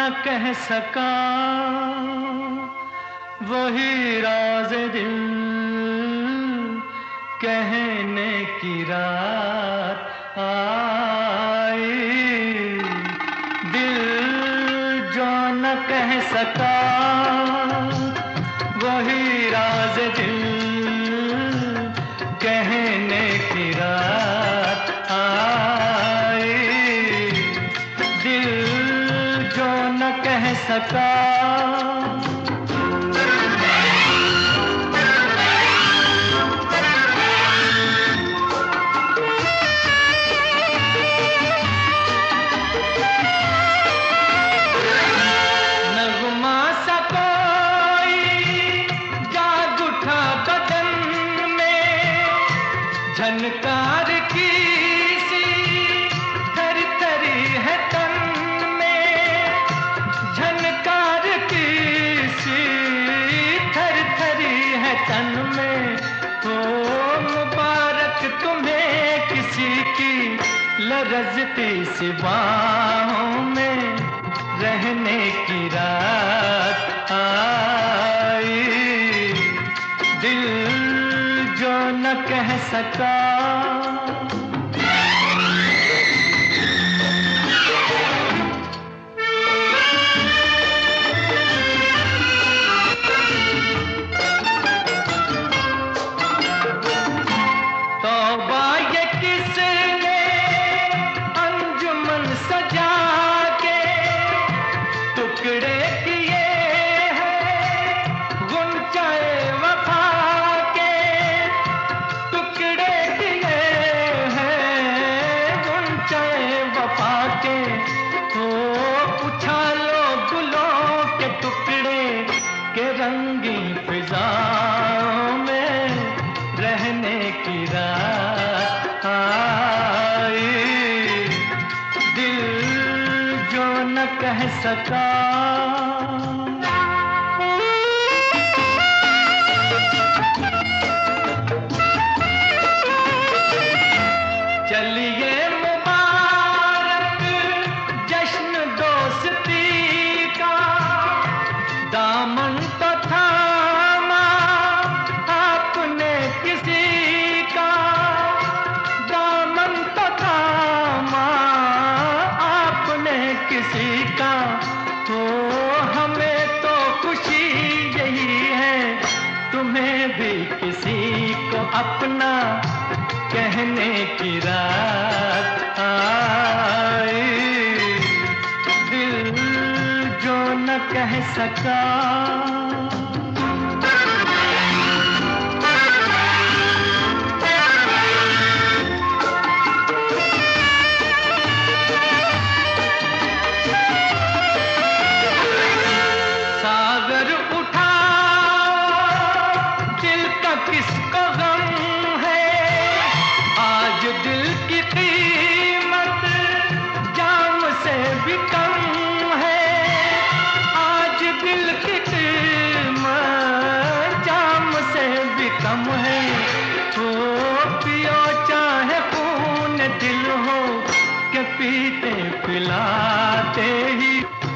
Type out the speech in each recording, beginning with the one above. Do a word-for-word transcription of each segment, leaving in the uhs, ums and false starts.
न कह सका वही राज दिल कहने की रात आई। दिल जो न कह सका वही राज दिल कहने की रात आई। दिल जो न कह सका झनकार की सी थर थरी है तन में, झनकार की सी थर थरी है तन में। हो मुबारक तुम्हें किसी की लरजती सी बाहों में रहने की रात आई। दिल जो न कह सका तौबा ये किसने अंजुमन सजा के टुकड़े किए हैं गुंचाए वफा के, टुकड़े किए हैं गुंचाए वफा के। तो उछालो गुलों के टुकड़े के रंगीन फिजाओं में रहने की रात आई। दिल जो न कह सका चलिए मुबारक जश्न दोस्ती का, दामन तो थामा आपने किसी का, दामन तो थामा आपने किसी का। तो हमें तो खुशी यही है तुम्हें भी किसी को अपना कहने की रात आई। दिल जो न कह सका सागर उठा दिल का किसको गम है, आज दिल की कीमत जाम से भी कम है। आज दिल की कीमत जाम से भी कम है। तो पियो चाहे खून दिल हो के पीते पिलाते ही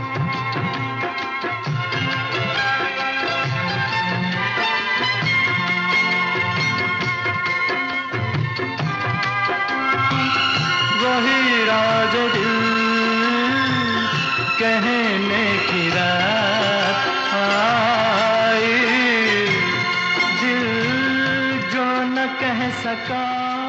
वही राज दिल कहने की रात आई। दिल जो न कह सका